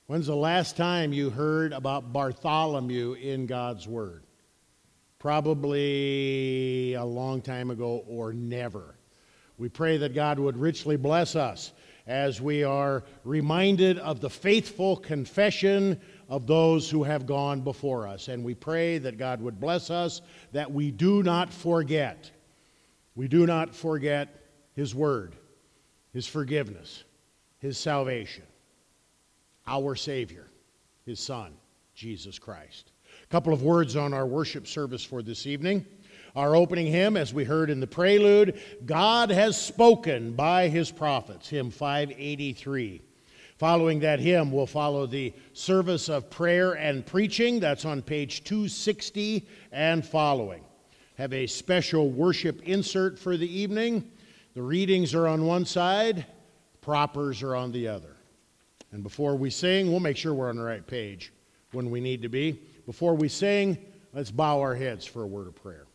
When's the last time you heard about Bartholomew in God's Word? Probably a long time ago or never. We pray that God would richly bless us as we are reminded of the faithful confession of those who have gone before us. And we pray that God would bless us, that we do not forget. We do not forget His Word, His forgiveness, His salvation, our Savior, His Son, Jesus Christ. A couple of words on our worship service for this evening. Our opening hymn, as we heard in the prelude, God Has Spoken by His Prophets, hymn 583. Following that hymn, we'll follow the service of prayer and preaching. That's on page 260 and following. Have a special worship insert for the evening. The readings are on one side, propers are on the other. And before we sing, we'll make sure we're on the right page when we need to be. Before we sing, let's bow our heads for a word of prayer.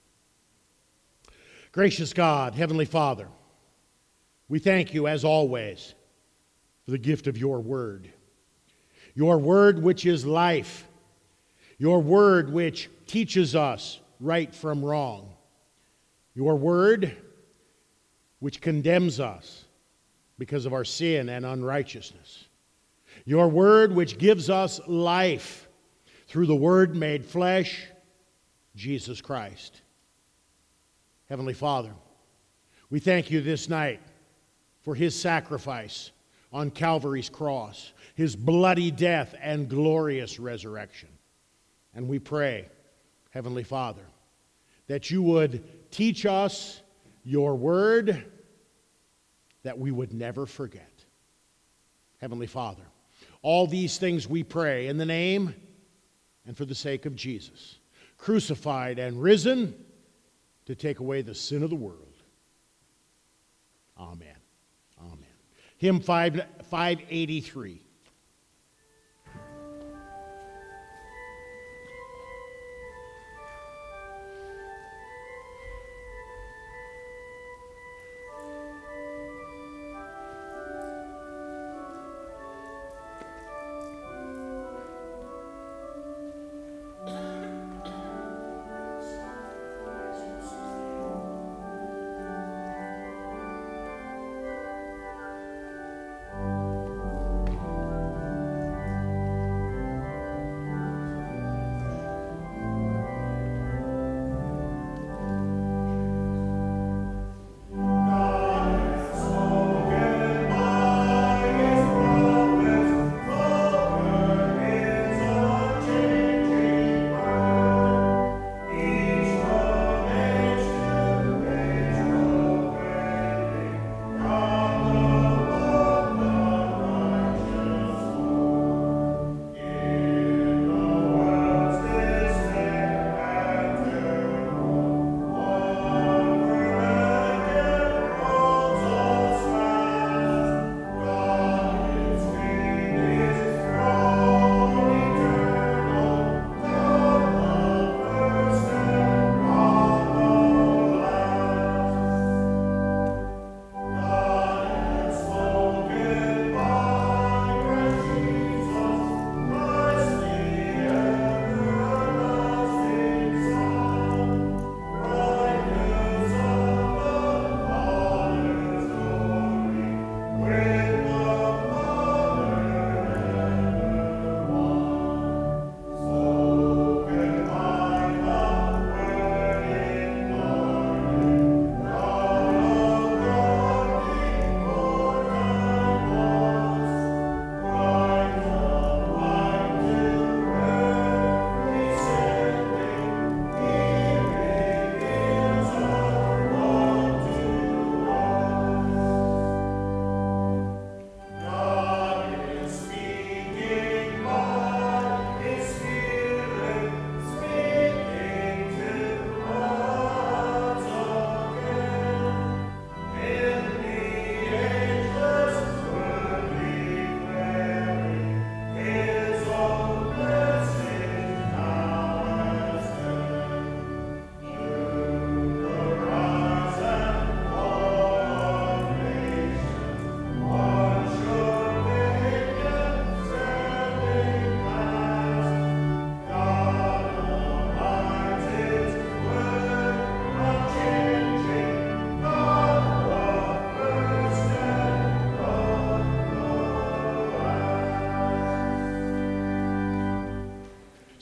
Gracious God, Heavenly Father, we thank You as always for the gift of Your Word. Your Word which is life. Your Word which teaches us right from wrong. Your Word which condemns us because of our sin and unrighteousness. Your Word which gives us life through the Word made flesh, Jesus Christ. Heavenly Father, we thank You this night for His sacrifice on Calvary's cross, His bloody death and glorious resurrection. And we pray, Heavenly Father, that You would teach us Your Word, that we would never forget. Heavenly Father, all these things we pray in the name and for the sake of Jesus, crucified and risen to take away the sin of the world. Amen. Amen. Hymn 583.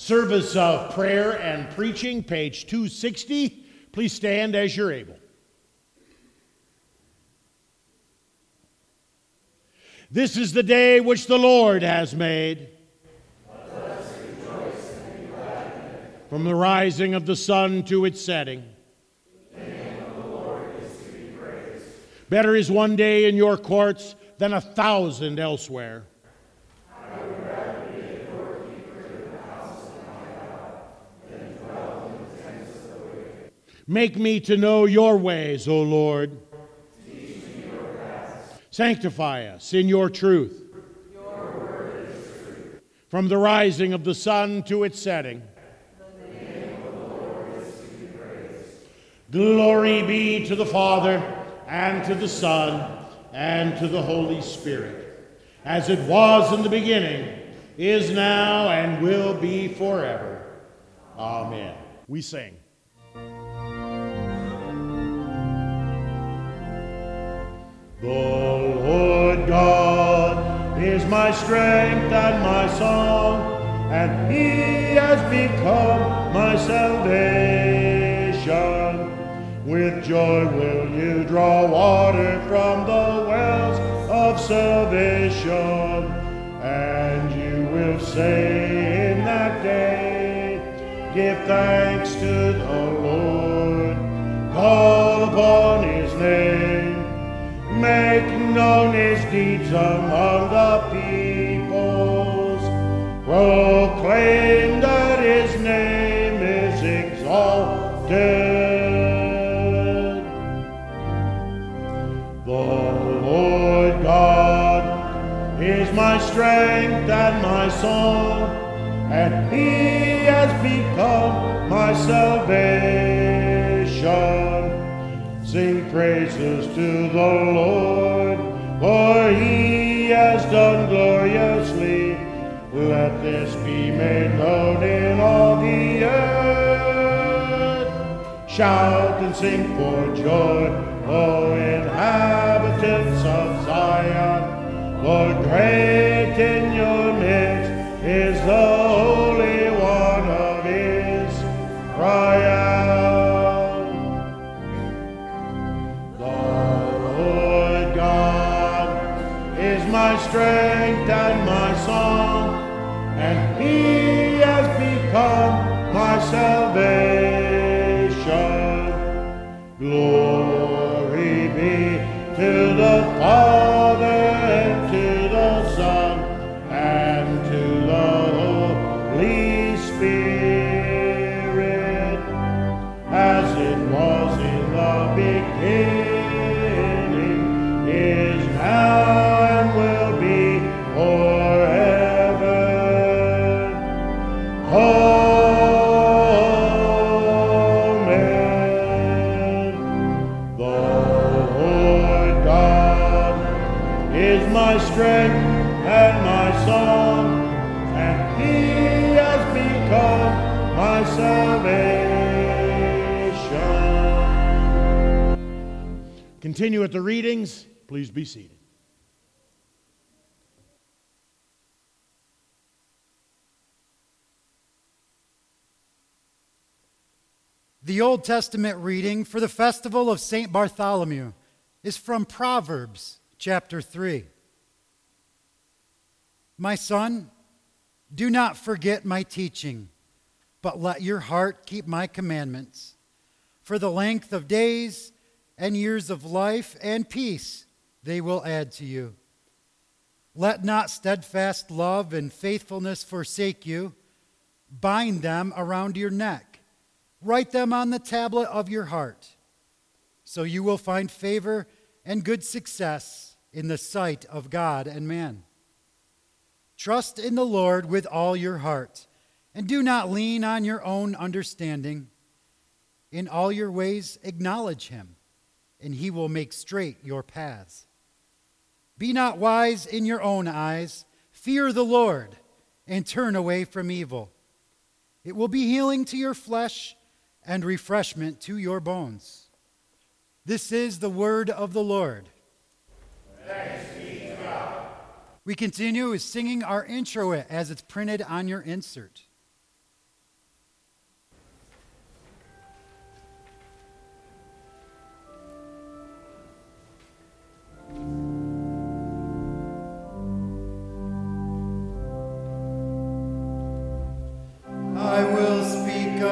Service of Prayer and Preaching, page 260. Please stand as you're able. This is the day which the Lord has made. Let us rejoice and be glad in it. From the rising of the sun to its setting. The name of the Lord is to be praised. Better is one day in your courts than 1,000 elsewhere. I would rather be a doorkeeper in the house of my God than dwell in the tents of the wicked. Make me to know your ways, O Lord. Teach me your paths. Sanctify us in your truth. Your word is truth. From the rising of the sun to its setting. The name of the Lord is to be praised. Glory be to the Father, and to the Son, and to the Holy Spirit, as it was in the beginning, is now, and will be forever. Amen. We sing. The Lord God is my strength and my song, and he has become my salvation. With joy will you draw water from the wells of salvation, and you will say in that day, give thanks to the Lord, call upon his name, make known his deeds among the peoples, proclaim that his name is exalted. The Lord God is my strength and my song, and he has become my salvation. Sing praises to the Lord, for he has done gloriously. Let this be made known in all the earth. Shout and sing for joy, O inhabitants of Zion, for great in your midst is the Holy One of Israel. The Lord God is my strength and my song, and he has become my salvation. Glory be to the Father, and to the Son, and to the Holy Spirit, as it was in the beginning, is now, and will be forever. Amen. The Lord God is my strength and my song, and he has become my salvation. Continue with the readings. Please be seated. The Old Testament reading for the festival of St. Bartholomew is from Proverbs chapter 3. My son, do not forget my teaching, but let your heart keep my commandments. For the length of days and years of life and peace they will add to you. Let not steadfast love and faithfulness forsake you. Bind them around your neck. Write them on the tablet of your heart, so you will find favor and good success in the sight of God and man. Trust in the Lord with all your heart, and do not lean on your own understanding. In all your ways acknowledge him, and he will make straight your paths. Be not wise in your own eyes. Fear the Lord, and turn away from evil. It will be healing to your flesh and refreshment to your bones. This is the word of the Lord. Thanks be to God. We continue with singing our introit as it's printed on your insert.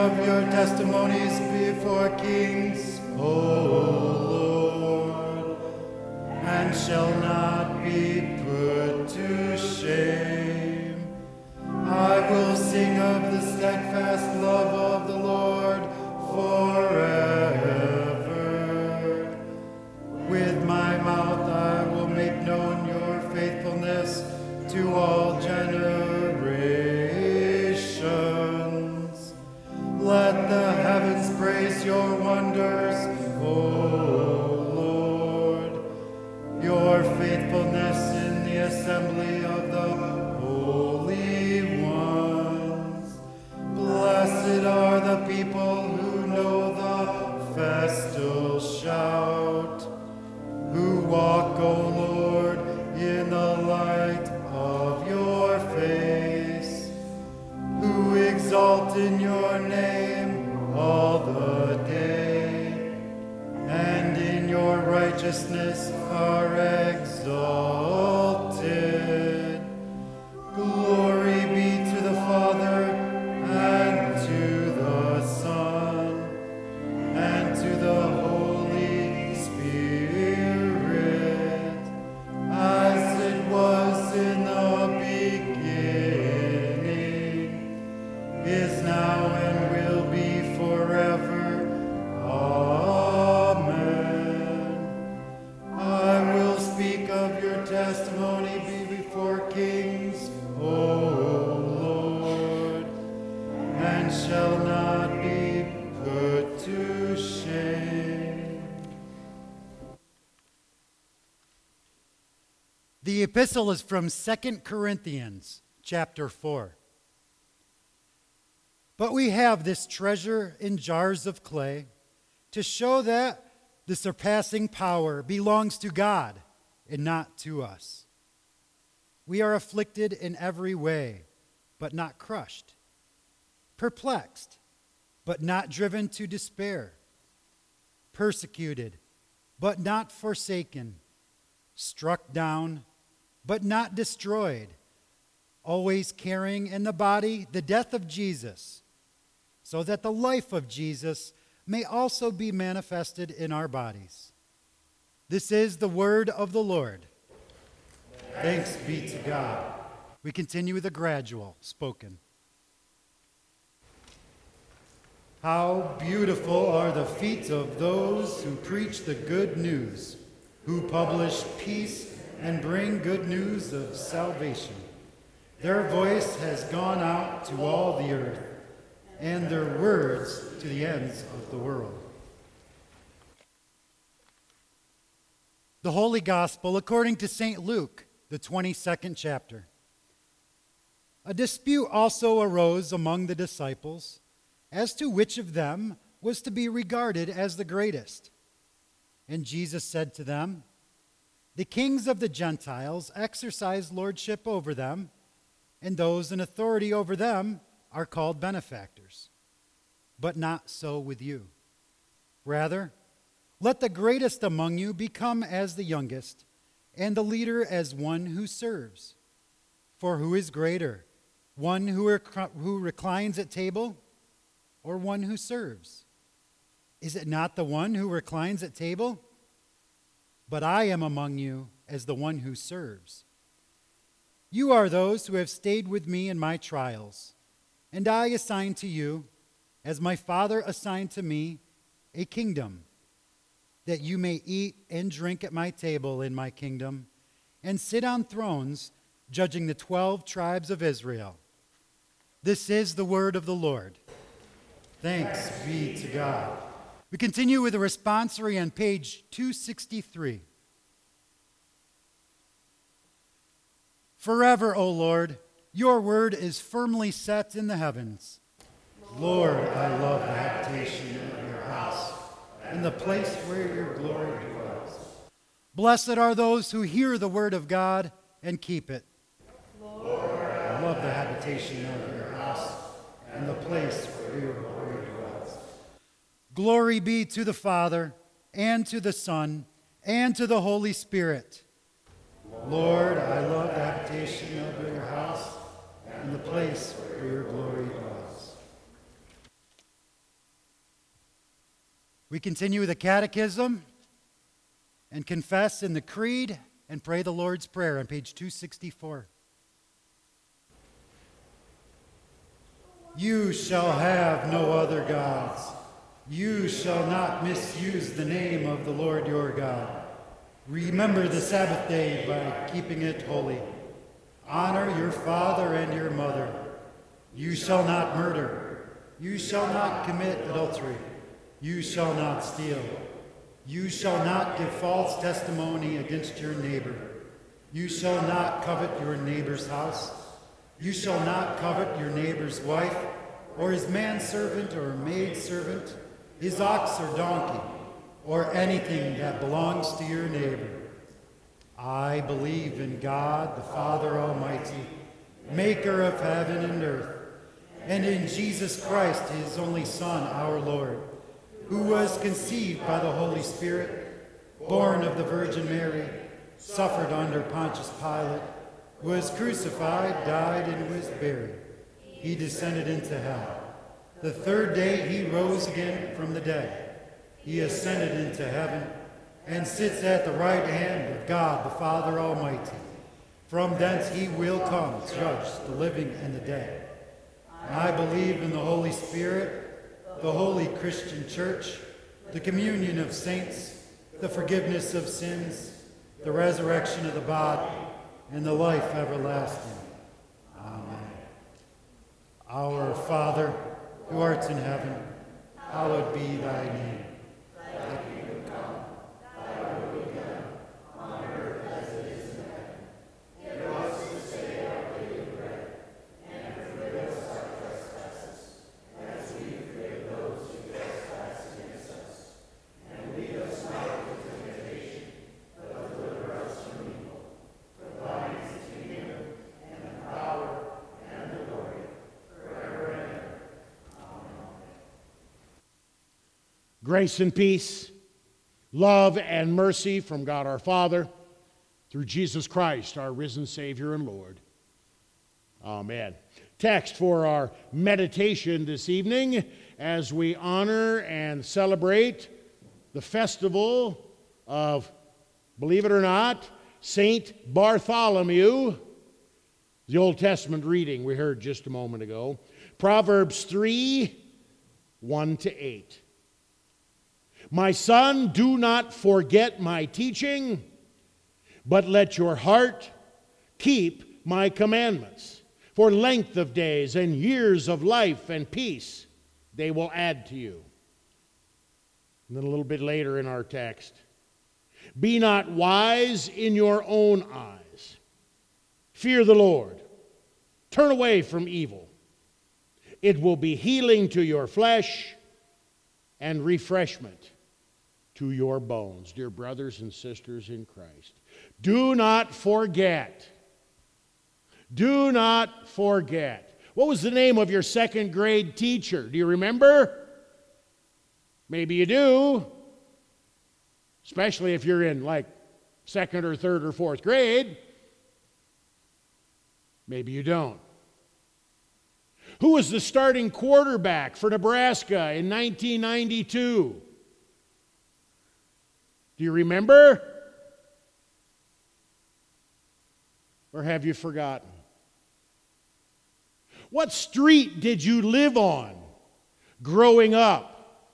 of your testimonies before kings, O Lord, and shall not be put to shame. I will sing of the steadfast love of the Lord forever. With my mouth I will make known your faithfulness to all generations. Let the heavens praise your wonders, O Lord, your faithfulness in the assembly of the holy ones. Blessed are the people who know the festal shout, who walk, O Lord, in the light of your face, who exalt in your name all the day, and in your righteousness are exalted. Glory be to the Father, and to the Son, and to the Holy Spirit, as it was in the beginning, is now, and will be forever. Amen. I will speak of your testimony before kings, O Lord, and shall not be put to shame. The epistle is from 2 Corinthians chapter 4. But we have this treasure in jars of clay to show that the surpassing power belongs to God and not to us. We are afflicted in every way, but not crushed, perplexed, but not driven to despair, persecuted, but not forsaken, struck down, but not destroyed, always carrying in the body the death of Jesus, so that the life of Jesus may also be manifested in our bodies. This is the word of the Lord. Thanks be to God. We continue with the gradual spoken. How beautiful are the feet of those who preach the good news, who publish peace and bring good news of salvation. Their voice has gone out to all the earth, and their words to the ends of the world. The Holy Gospel according to St. Luke, the 22nd chapter. A dispute also arose among the disciples as to which of them was to be regarded as the greatest. And Jesus said to them, "The kings of the Gentiles exercise lordship over them, and those in authority over them are called benefactors. But not so with you. Rather, let the greatest among you become as the youngest, and the leader as one who serves. For who is greater, one who reclines at table, or one who serves? Is it not the one who reclines at table? But I am among you as the one who serves. You are those who have stayed with me in my trials, and I assign to you, as my Father assigned to me, a kingdom, that you may eat and drink at my table in my kingdom, and sit on thrones, judging the 12 tribes of Israel. This is the word of the Lord. Thanks be to God." We continue with a responsory on page 263. Forever, O Lord, your word is firmly set in the heavens. Lord, I love the habitation of your house, in the place where your glory dwells. Blessed are those who hear the word of God and keep it. Lord, I love the habitation of your house, in the place where your glory dwells. Glory be to the Father, and to the Son, and to the Holy Spirit. Lord, I love the habitation of your house, and the place where your glory dwells. We continue with the Catechism and confess in the Creed and pray the Lord's Prayer on page 264. You shall have no other gods. You shall not misuse the name of the Lord your God. Remember the Sabbath day by keeping it holy. Honor your father and your mother. You shall not murder. You shall not commit adultery. You shall not steal. You shall not give false testimony against your neighbor. You shall not covet your neighbor's house. You shall not covet your neighbor's wife, or his manservant or maidservant, his ox or donkey, or anything that belongs to your neighbor. I believe in God, the Father Almighty, maker of heaven and earth, and in Jesus Christ, his only Son, our Lord, who was conceived by the Holy Spirit, born of the Virgin Mary, suffered under Pontius Pilate, was crucified, died, and was buried. He descended into hell. The third day he rose again from the dead. He ascended into heaven and sits at the right hand of God the Father Almighty. From thence he will come to judge the living and the dead. I believe in the Holy Spirit, the holy Christian church, the communion of saints, the forgiveness of sins, the resurrection of the body, and the life everlasting. Amen. Our Father, who art in heaven, hallowed be thy name. Thy kingdom come, thy will be done, on earth as it is in heaven. Give us this day our daily bread, and forgive us our trespasses, as we forgive those who trespass against us. And lead us not into temptation, but deliver us from evil. For thine is the kingdom, and the power, and the glory, forever and ever. Grace and peace, love and mercy from God our Father, through Jesus Christ, our risen Savior and Lord. Amen. Text for our meditation this evening as we honor and celebrate the festival of, believe it or not, Saint Bartholomew. The Old Testament reading we heard just a moment ago. Proverbs 3, 1-8. My son, do not forget my teaching, but let your heart keep my commandments. For length of days and years of life and peace they will add to you. And then a little bit later in our text, be not wise in your own eyes. Fear the Lord. Turn away from evil. It will be healing to your flesh and refreshment to your bones. Dear brothers and sisters in Christ, do not forget. Do not forget. What was the name of your second grade teacher? Do you remember? Maybe you do. Especially if you're in like second or third or fourth grade. Maybe you don't. Who was the starting quarterback for Nebraska in 1992? Do you remember? Or have you forgotten? What street did you live on growing up?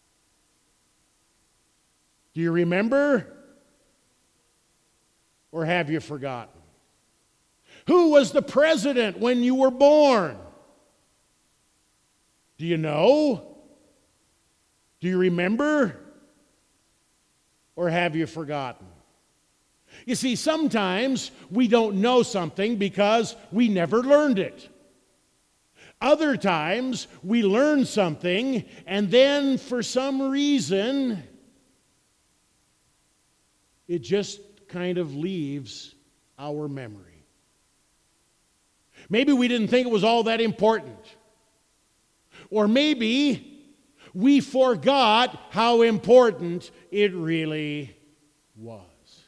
Do you remember? Or have you forgotten? Who was the president when you were born? Do you know? Do you remember? Or have you forgotten? You see, sometimes we don't know something because we never learned it. Other times we learn something and then for some reason it just kind of leaves our memory. Maybe we didn't think it was all that important. Or maybe we forgot how important it really was.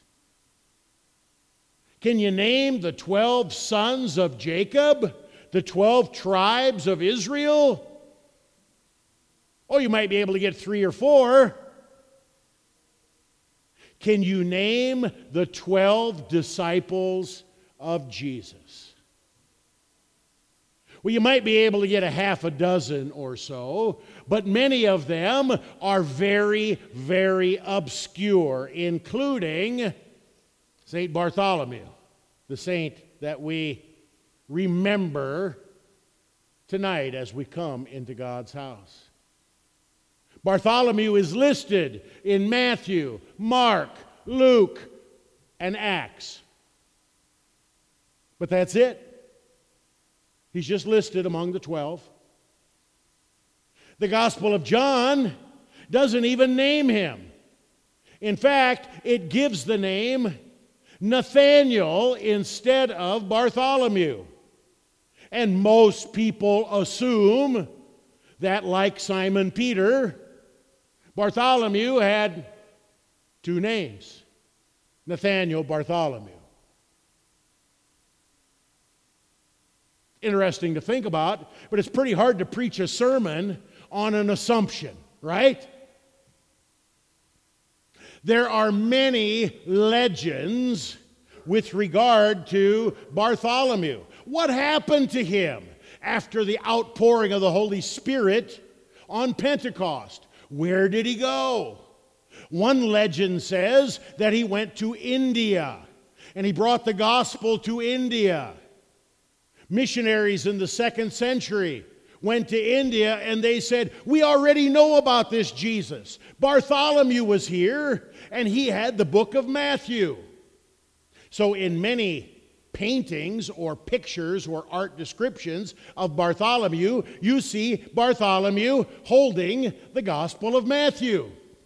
Can you name the 12 sons of Jacob? The 12 tribes of Israel? Oh, you might be able to get 3 or 4. Can you name the 12 disciples of Jesus? Well, you might be able to get a half a dozen or so, but many of them are very, very obscure, including St. Bartholomew, the saint that we remember tonight as we come into God's house. Bartholomew is listed in Matthew, Mark, Luke, and Acts. But that's it. He's just listed among the 12. The Gospel of John doesn't even name him. In fact, it gives the name Nathanael instead of Bartholomew. And most people assume that, like Simon Peter, Bartholomew had two names, Nathanael, Bartholomew. Interesting to think about, but it's pretty hard to preach a sermon on an assumption, right? There are many legends with regard to Bartholomew. What happened to him after the outpouring of the Holy Spirit on Pentecost? Where did he go? One legend says that he went to India, and he brought the gospel to India. Missionaries in the 2nd century went to India and they said, we already know about this Jesus. Bartholomew was here and he had the book of Matthew. So in many paintings or pictures or art descriptions of Bartholomew, you see Bartholomew holding the Gospel of Matthew.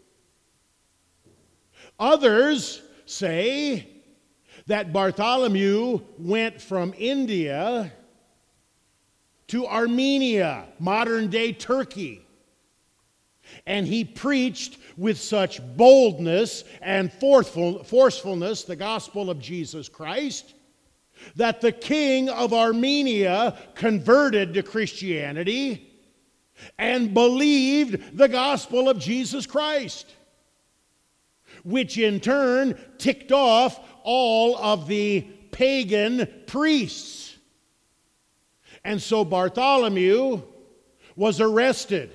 Others say that Bartholomew went from India to Armenia, modern-day Turkey. And he preached with such boldness and forcefulness the gospel of Jesus Christ that the king of Armenia converted to Christianity and believed the gospel of Jesus Christ, which in turn ticked off all of the pagan priests. And so Bartholomew was arrested.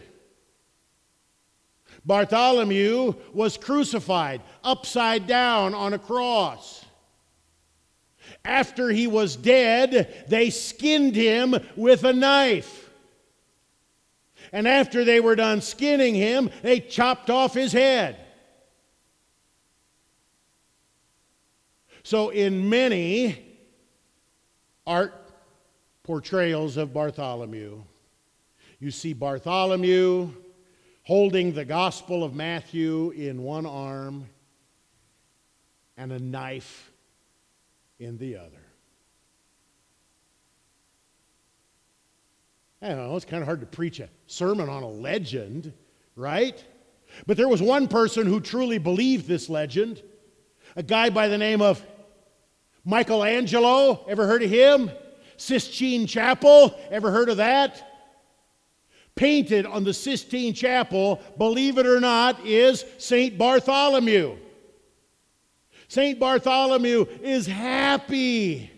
Bartholomew was crucified upside down on a cross. After he was dead, they skinned him with a knife. And after they were done skinning him, they chopped off his head. So in many art portrayals of Bartholomew, you see Bartholomew holding the Gospel of Matthew in one arm and a knife in the other. I don't know, it's kind of hard to preach a sermon on a legend, right? But there was one person who truly believed this legend, a guy by the name of Michelangelo. Ever heard of him? Sistine Chapel. Ever heard of that? Painted on the Sistine Chapel, believe it or not, is St. Bartholomew. St. Bartholomew is happy.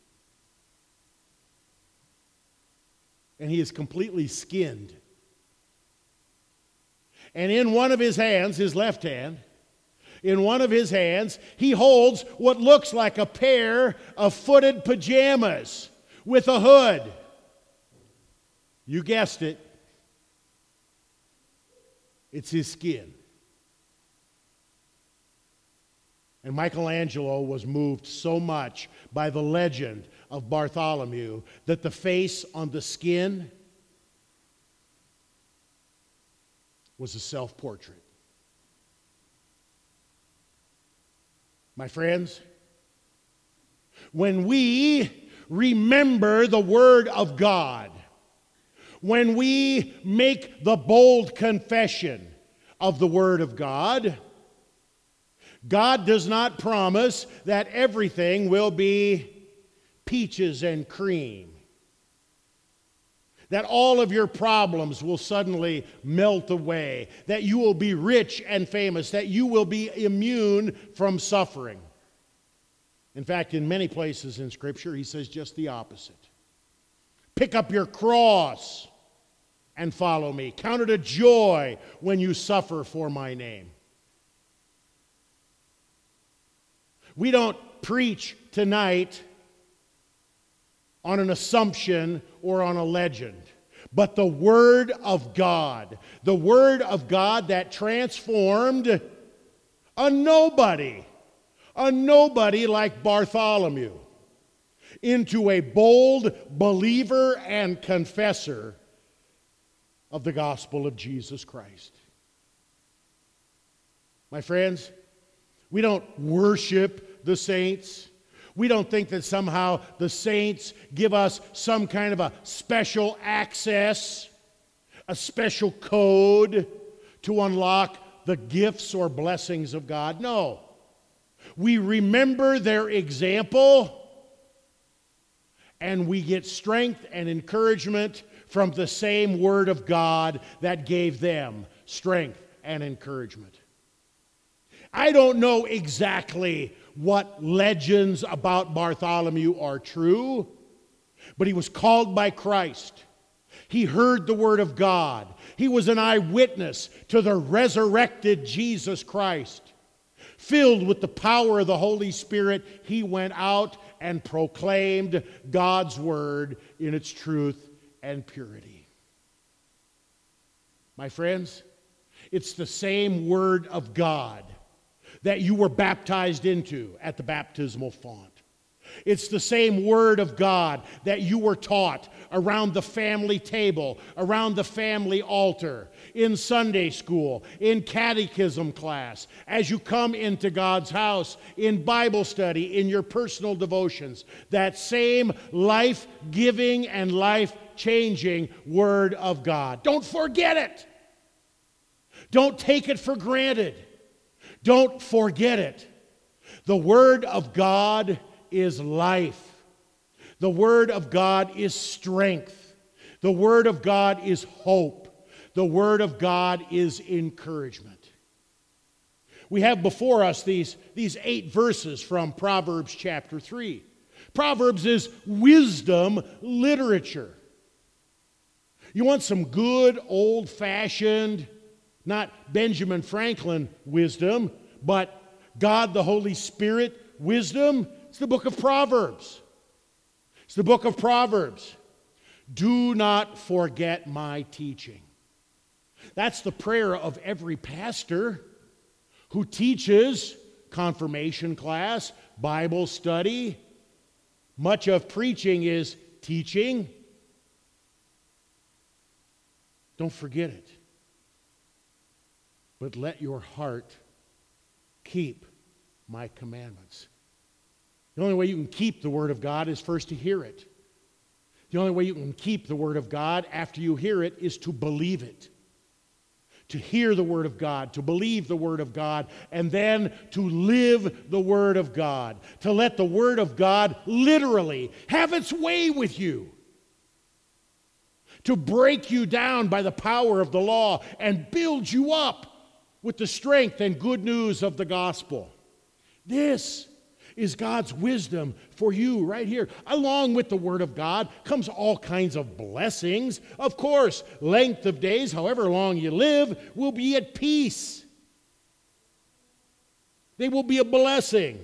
And he is completely skinned. And in one of his hands, his left hand, in one of his hands, he holds what looks like a pair of footed pajamas with a hood. You guessed it. It's his skin. And Michelangelo was moved so much by the legend of Bartholomew that the face on the skin was a self-portrait. My friends, when we remember the Word of God, when we make the bold confession of the Word of God, God does not promise that everything will be peaches and cream. that all of your problems will suddenly melt away, that you will be rich and famous, that you will be immune from suffering. In fact, in many places in Scripture, he says just the opposite. Pick up your cross and follow me. Count it a joy when you suffer for my name. We don't preach tonight on an assumption or on a legend, but the Word of God that transformed a nobody like Bartholomew into a bold believer and confessor of the gospel of Jesus Christ. My friends, we don't worship the saints. We don't think that somehow the saints give us some kind of a special access, a special code to unlock the gifts or blessings of God. No. We remember their example, and we get strength and encouragement from the same Word of God that gave them strength and encouragement. I don't know exactly what legends about Bartholomew are true, but he was called by Christ. He heard the Word of God. He was an eyewitness to the resurrected Jesus Christ. Filled with the power of the Holy Spirit, he went out and proclaimed God's Word in its truth and purity. My friends, it's the same Word of God that you were baptized into at the baptismal font. It's the same Word of God that you were taught around the family table, around the family altar, in Sunday school, in catechism class, as you come into God's house, in Bible study, in your personal devotions. That same life-giving and life-changing Word of God. Don't forget it. Don't take it for granted. Don't forget it. The Word of God is life. The Word of God is strength. The Word of God is hope. The Word of God is encouragement. We have before us these 8 verses from Proverbs chapter 3. Proverbs is wisdom literature. You want some good, old-fashioned, not Benjamin Franklin wisdom, but God the Holy Spirit wisdom? It's the book of Proverbs. It's the book of Proverbs. Do not forget my teaching. That's the prayer of every pastor who teaches confirmation class, Bible study. Much of preaching is teaching. Don't forget it. But let your heart keep my commandments. The only way you can keep the Word of God is first to hear it. The only way you can keep the Word of God after you hear it is to believe it. To hear the Word of God, to believe the Word of God, and then to live the Word of God. To let the Word of God literally have its way with you. To break you down by the power of the law and build you up with the strength and good news of the gospel. This is God's wisdom for you right here. Along with the Word of God comes all kinds of blessings. Of course, length of days, however long you live, will be at peace. They will be a blessing.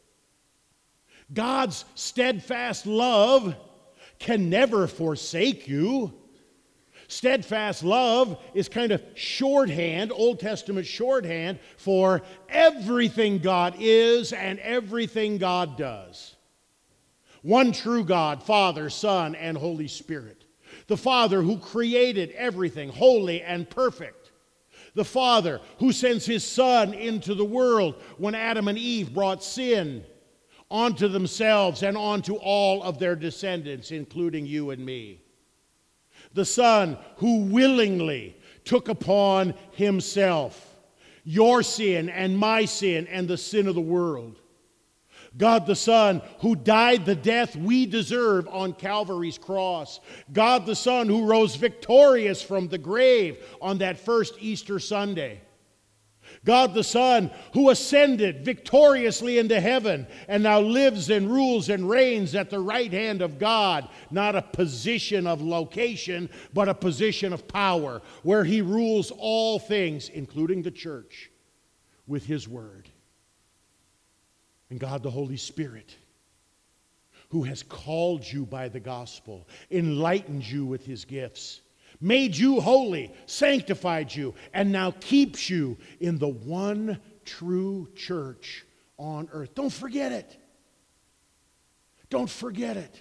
God's steadfast love can never forsake you. Steadfast love is kind of shorthand, Old Testament shorthand, for everything God is and everything God does. One true God, Father, Son, and Holy Spirit. The Father who created everything holy and perfect. The Father who sends His Son into the world when Adam and Eve brought sin onto themselves and onto all of their descendants, including you and me. The Son who willingly took upon Himself your sin and my sin and the sin of the world. God the Son who died the death we deserve on Calvary's cross. God the Son who rose victorious from the grave on that first Easter Sunday. God the Son who ascended victoriously into heaven and now lives and rules and reigns at the right hand of God, not a position of location, but a position of power, where he rules all things, including the church, with his word. And God the Holy Spirit, who has called you by the gospel, enlightened you with his gifts, made you holy, sanctified you, and now keeps you in the one true church on earth. Don't forget it. Don't forget it.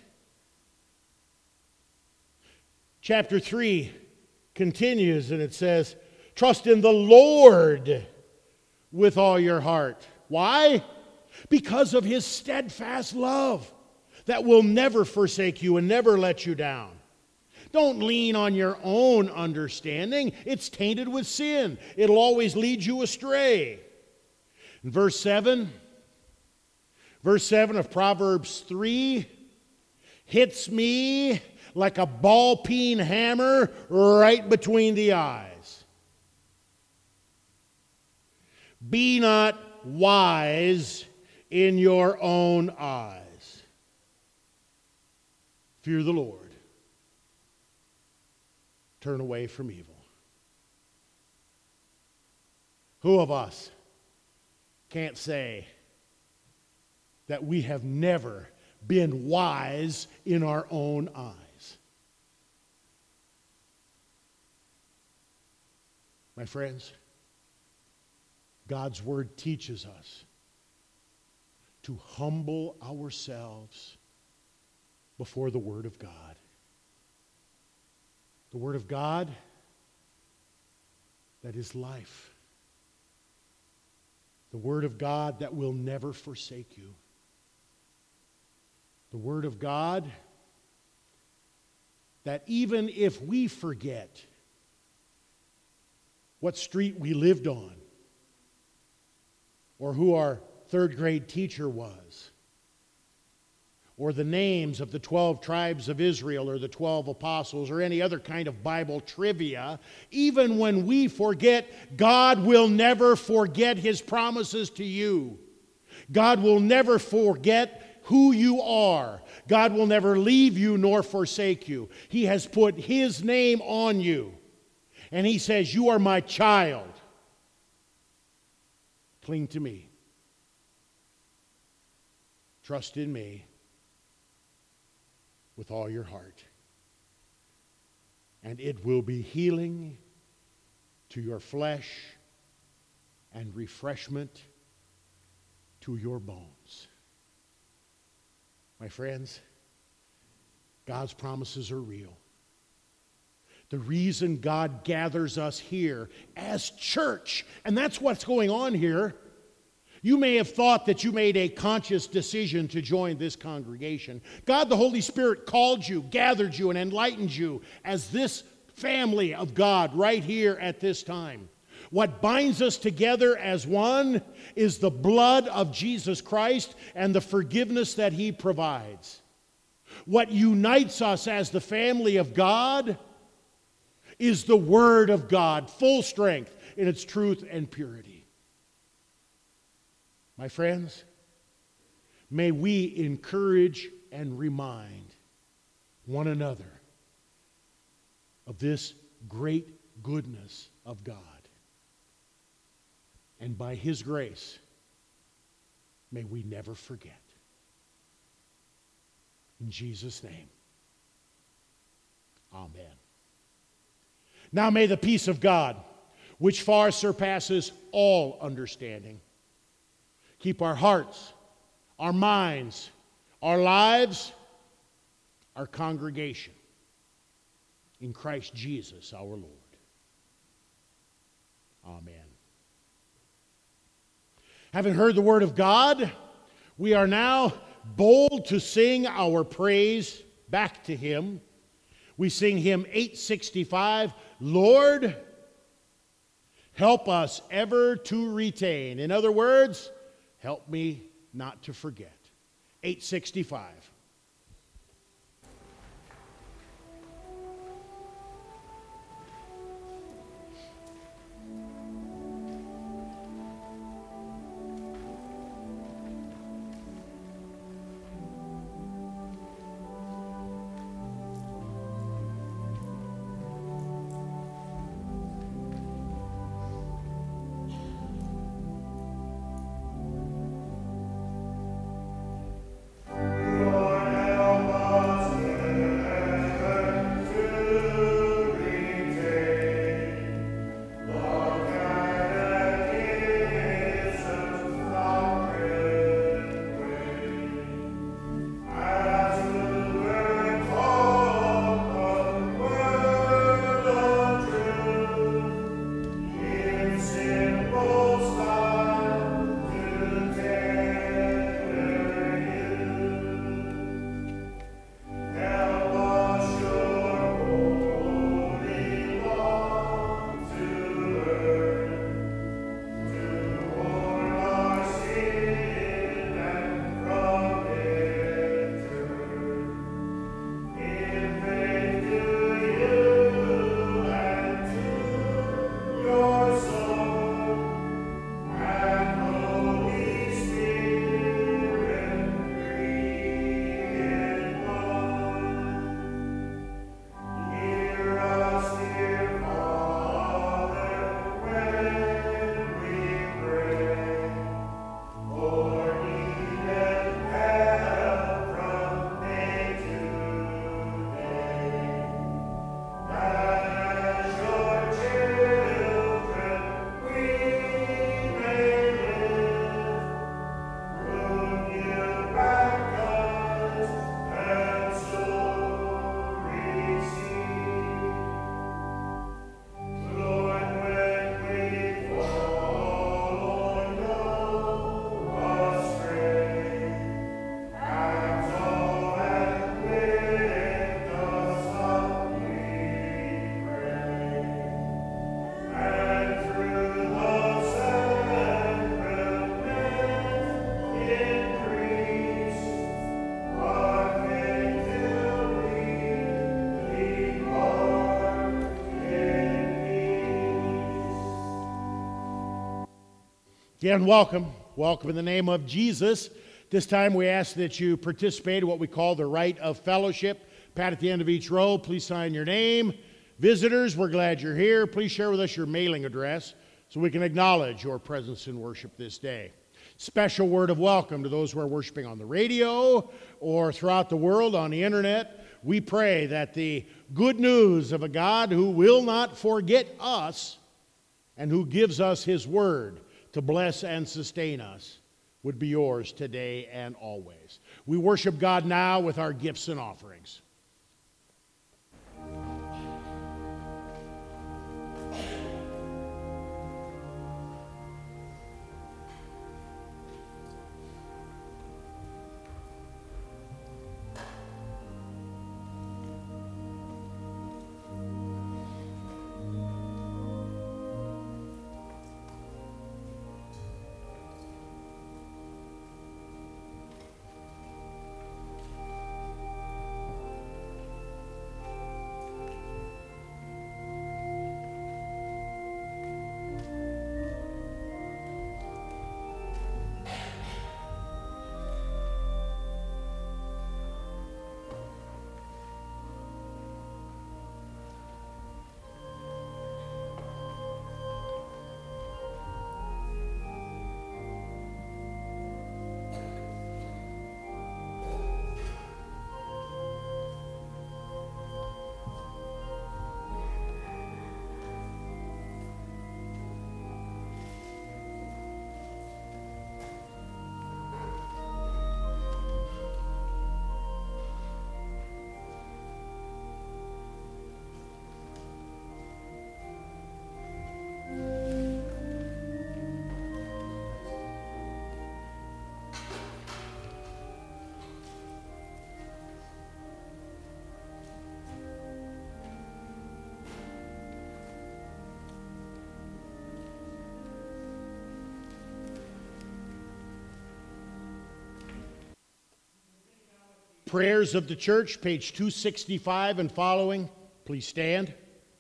Chapter 3 continues and it says, trust in the Lord with all your heart. Why? Because of his steadfast love that will never forsake you and never let you down. Don't lean on your own understanding. It's tainted with sin. It'll always lead you astray. In verse 7 of Proverbs 3 hits me like a ball-peen hammer right between the eyes. Be not wise in your own eyes. Fear the Lord. Turn away from evil. Who of us can't say that we have never been wise in our own eyes? My friends, God's word teaches us to humble ourselves before the word of God. The word of God that is life. The word of God that will never forsake you. The word of God that even if we forget what street we lived on, or who our third grade teacher was, or the names of the 12 tribes of Israel, or the 12 apostles, or any other kind of Bible trivia, even when we forget, God will never forget his promises to you. God will never forget who you are. God will never leave you nor forsake you. He has put his name on you. And he says, you are my child. Cling to me. Trust in me with all your heart. And it will be healing to your flesh and refreshment to your bones. My friends, God's promises are real. The reason God gathers us here as church, and that's what's going on here. You may have thought that you made a conscious decision to join this congregation. God the Holy Spirit called you, gathered you, and enlightened you as this family of God right here at this time. What binds us together as one is the blood of Jesus Christ and the forgiveness that he provides. What unites us as the family of God is the Word of God, full strength in its truth and purity. My friends, may we encourage and remind one another of this great goodness of God. And by his grace, may we never forget. In Jesus' name, amen. Now may the peace of God, which far surpasses all understanding, keep our hearts, our minds, our lives, our congregation in Christ Jesus our Lord. Amen. Having heard the word of God, we are now bold to sing our praise back to him. We sing hymn 865, Lord, help us ever to retain. In other words, help me not to forget. 865. Again, welcome. Welcome in the name of Jesus. This time we ask that you participate in what we call the rite of fellowship. Pat at the end of each row, please sign your name. Visitors, we're glad you're here. Please share with us your mailing address so we can acknowledge your presence in worship this day. Special word of welcome to those who are worshiping on the radio or throughout the world on the internet. We pray that the good news of a God who will not forget us and who gives us his word to bless and sustain us would be yours today and always. We worship God now with our gifts and offerings. Prayers of the Church, page 265 and following. Please stand.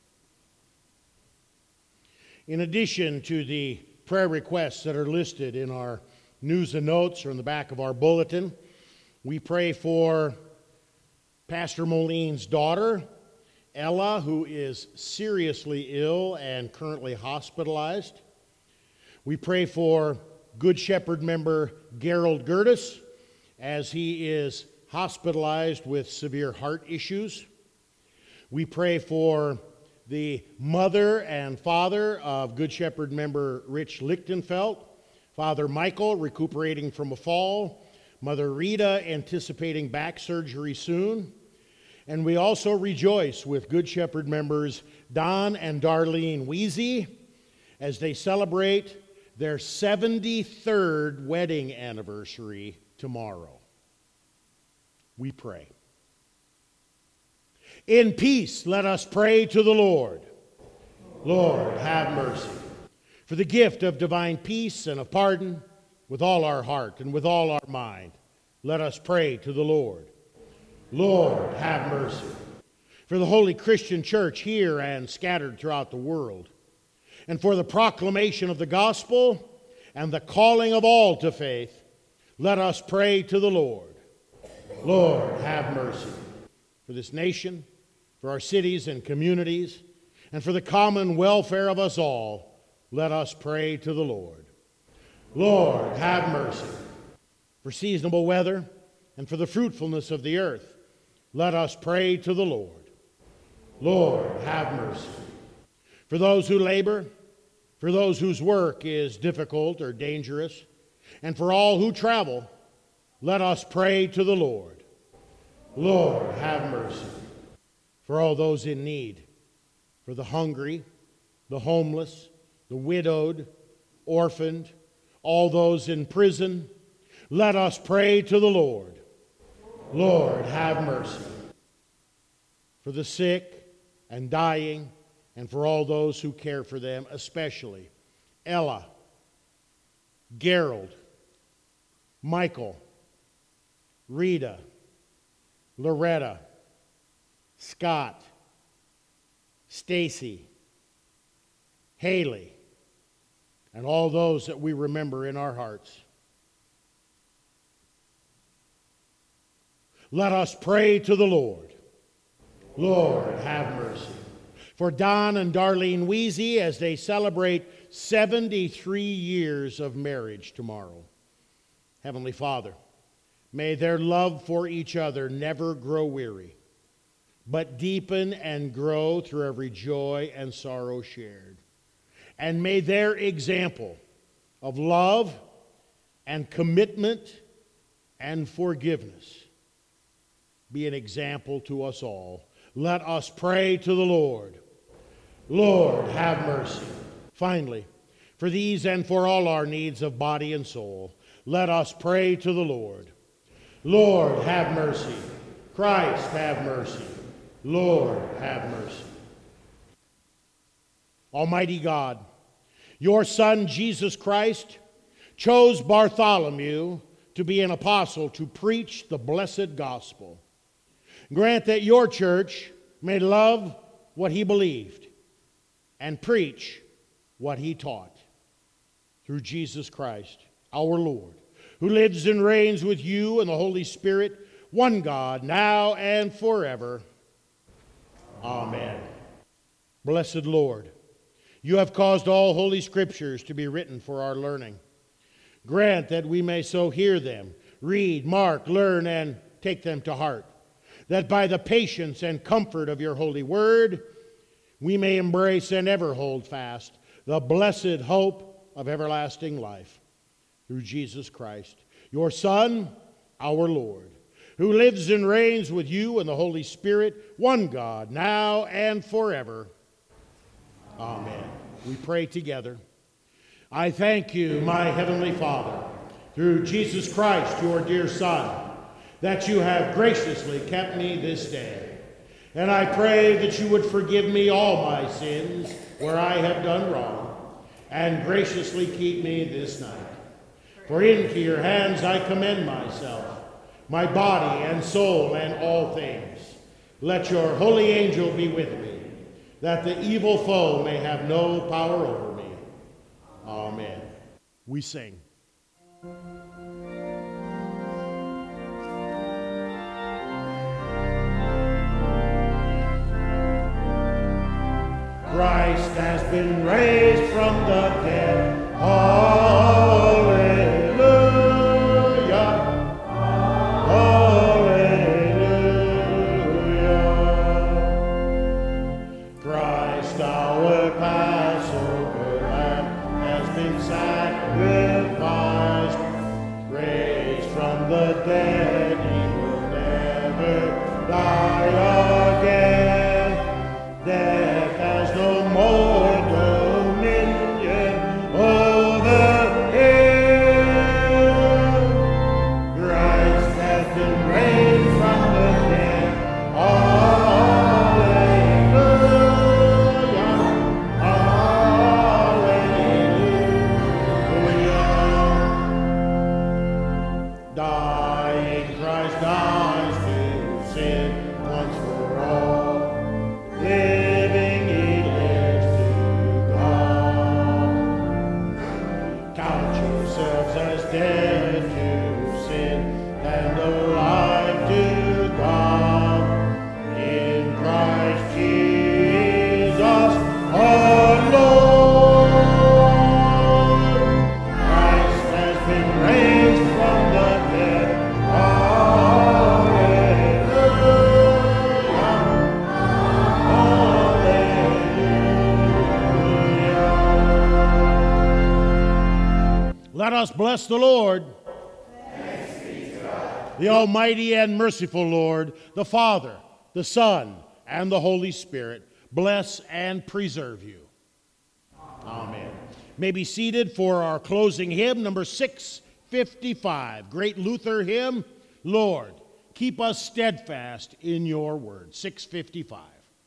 In addition to the prayer requests that are listed in our news and notes or in the back of our bulletin, we pray for Pastor Moline's daughter, Ella, who is seriously ill and currently hospitalized. We pray for Good Shepherd member Gerald Gertis as he is hospitalized with severe heart issues. We pray for the mother and father of Good Shepherd member Rich Lichtenfeld, Father Michael recuperating from a fall, Mother Rita anticipating back surgery soon. And we also rejoice with Good Shepherd members Don and Darlene Weezy as they celebrate their 73rd wedding anniversary tomorrow. We pray. In peace, let us pray to the Lord. Lord, have mercy. For the gift of divine peace and of pardon, with all our heart and with all our mind, let us pray to the Lord. Lord, have mercy. For the holy Christian church here and scattered throughout the world, and for the proclamation of the gospel and the calling of all to faith, let us pray to the Lord. Lord, have mercy. For this nation, for our cities and communities, and for the common welfare of us all, let us pray to the Lord. Lord, have mercy. For seasonable weather and for the fruitfulness of the earth, let us pray to the Lord. Lord, have mercy. For those who labor, for those whose work is difficult or dangerous, and for all who travel, let us pray to the Lord. Lord, have mercy. For all those in need, for the hungry, the homeless, the widowed, orphaned, all those in prison, let us pray to the Lord. Lord, have mercy. For the sick and dying, and for all those who care for them, especially Ella, Gerald, Michael, Rita, Loretta, Scott, Stacy, Haley, and all those that we remember in our hearts. Let us pray to the Lord. Lord, have mercy. For Don and Darlene Weezy as they celebrate 73 years of marriage tomorrow. Heavenly Father, may their love for each other never grow weary, but deepen and grow through every joy and sorrow shared. And may their example of love and commitment and forgiveness be an example to us all. Let us pray to the Lord. Lord, have mercy. Finally, for these and for all our needs of body and soul, let us pray to the Lord. Lord, have mercy. Christ, have mercy. Lord, have mercy. Almighty God, your Son, Jesus Christ, chose Bartholomew to be an apostle to preach the blessed gospel. Grant that your church may love what he believed and preach what he taught. Through Jesus Christ, our Lord, who lives and reigns with you and the Holy Spirit, one God, now and forever. Amen. Blessed Lord, you have caused all holy scriptures to be written for our learning. Grant that we may so hear them, read, mark, learn, and take them to heart, that by the patience and comfort of your holy word, we may embrace and ever hold fast the blessed hope of everlasting life. Through Jesus Christ, your Son, our Lord, who lives and reigns with you and the Holy Spirit, one God, now and forever. Amen. We pray together. I thank you, my heavenly Father, through Jesus Christ, your dear Son, that you have graciously kept me this day. And I pray that you would forgive me all my sins where I have done wrong, and graciously keep me this night. For into your hands I commend myself, my body and soul and all things. Let your holy angel be with me, that the evil foe may have no power over me. Amen. We sing. Christ has been raised from the dead. Hallelujah. Hallelujah. Christ our Passover Lamb has been sacrificed. Raised from the dead, he will never die again. Death has no more dominion over him. Christ has been raised from the dead. Hallelujah. Hallelujah. Dying, Christ dies to sin once for all. Living, he lives to God. Count yourselves as dead to sin and alive to God. In Christ Jesus our Lord. Christ has been raised from the dead. Let us bless the Lord. Thanks be to God. The Almighty and merciful Lord, the Father, the Son, and the Holy Spirit, bless and preserve you. Amen. May be seated for our closing hymn, number 655. Great Luther hymn, Lord, keep us steadfast in your word. 655.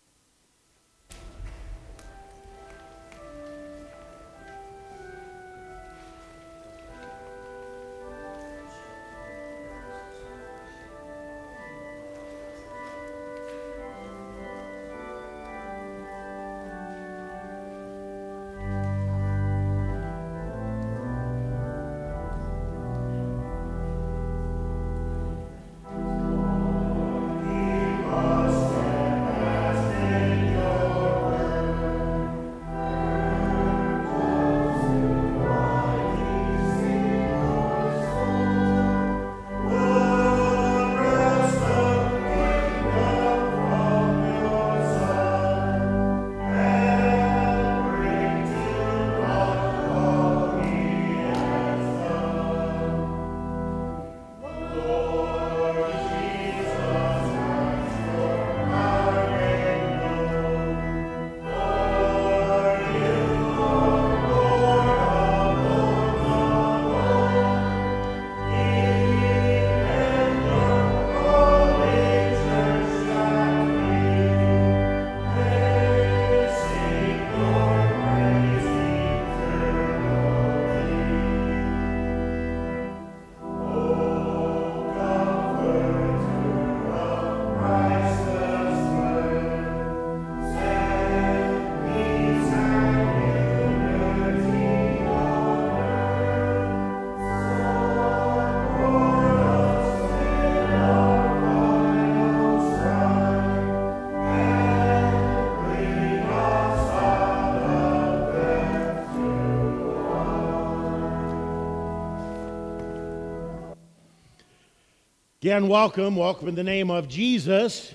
Again, welcome in the name of Jesus.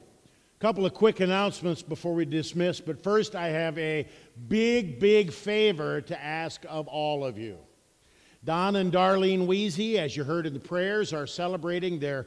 A couple of quick announcements before we dismiss, but first I have a big favor to ask of all of you. Don and Darlene Weezy, as you heard in the prayers, are celebrating their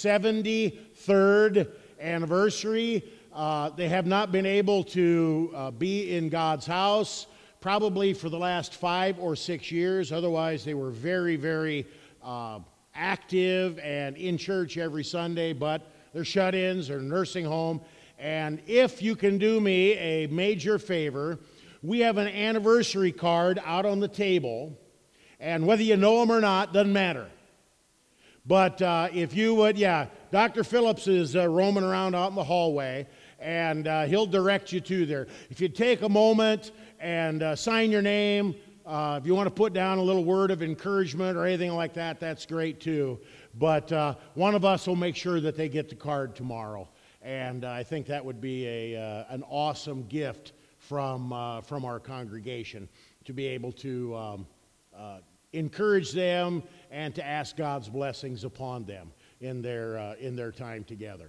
73rd anniversary. They have not been able to be in God's house probably for the last 5 or 6 years. Otherwise, they were very active and in church every Sunday, but they're shut-ins or nursing home. And if you can do me a major favor, we have an anniversary card out on the table, and whether you know them or not, doesn't matter. But if you would, yeah, Dr. Phillips is roaming around out in the hallway, and he'll direct you to there. If you take a moment and sign your name, if you want to put down a little word of encouragement or anything like that, that's great too. But one of us will make sure that they get the card tomorrow. And I think that would be an awesome gift from our congregation to be able to encourage them and to ask God's blessings upon them in their time together.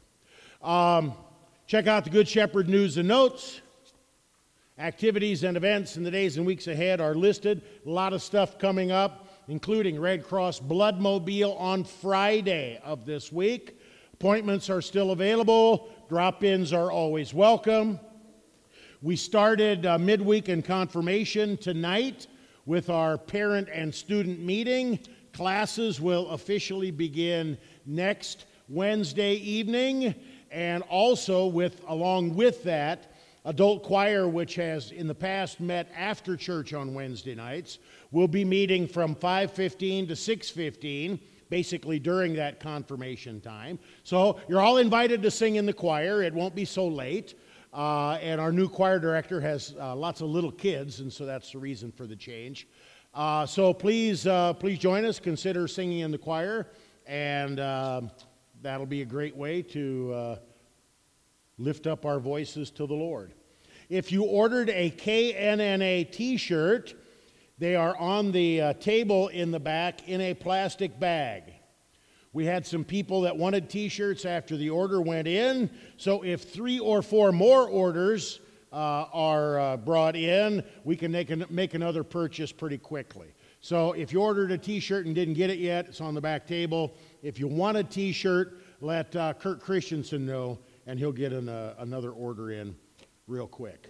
Check out the Good Shepherd News and Notes. Activities and events in the days and weeks ahead are listed. A lot of stuff coming up, including Red Cross Blood Mobile on Friday of this week. Appointments are still available. Drop-ins are always welcome. We started midweek in confirmation tonight with our parent and student meeting. Classes will officially begin next Wednesday evening, and also along with that, adult choir, which has in the past met after church on Wednesday nights, will be meeting from 5:15 to 6:15, basically during that confirmation time. So you're all invited to sing in the choir. It won't be so late. And our new choir director has lots of little kids, and so that's the reason for the change. So please join us. Consider singing in the choir, and that'll be a great way to lift up our voices to the Lord. If you ordered a KNNA t-shirt, they are on the table in the back in a plastic bag. We had some people that wanted t-shirts after the order went in, so if 3 or 4 more orders are brought in, we can make another purchase pretty quickly. So if you ordered a t-shirt and didn't get it yet, it's on the back table. If you want a t-shirt, let Kurt Christensen know, and he'll get another order in real quick.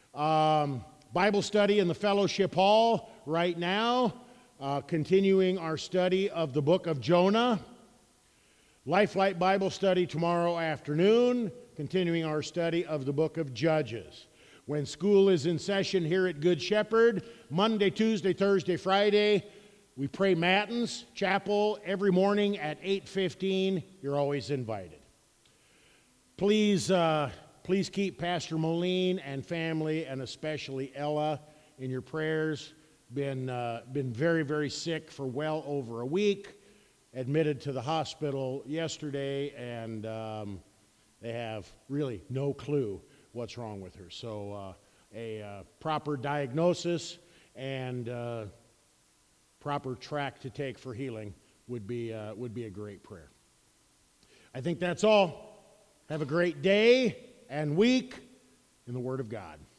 Bible study in the fellowship hall right now, continuing our study of the book of Jonah. Lifelight Bible study tomorrow afternoon, continuing our study of the book of Judges. When school is in session here at Good Shepherd, Monday, Tuesday, Thursday, Friday, we pray Matins, chapel every morning at 8:15. You're always invited. Please keep Pastor Moline and family, and especially Ella, in your prayers. Been very, very sick for well over a week. Admitted to the hospital yesterday, and they have really no clue what's wrong with her. So a proper diagnosis and proper track to take for healing would be a great prayer. I think that's all. Have a great day and week in the Word of God.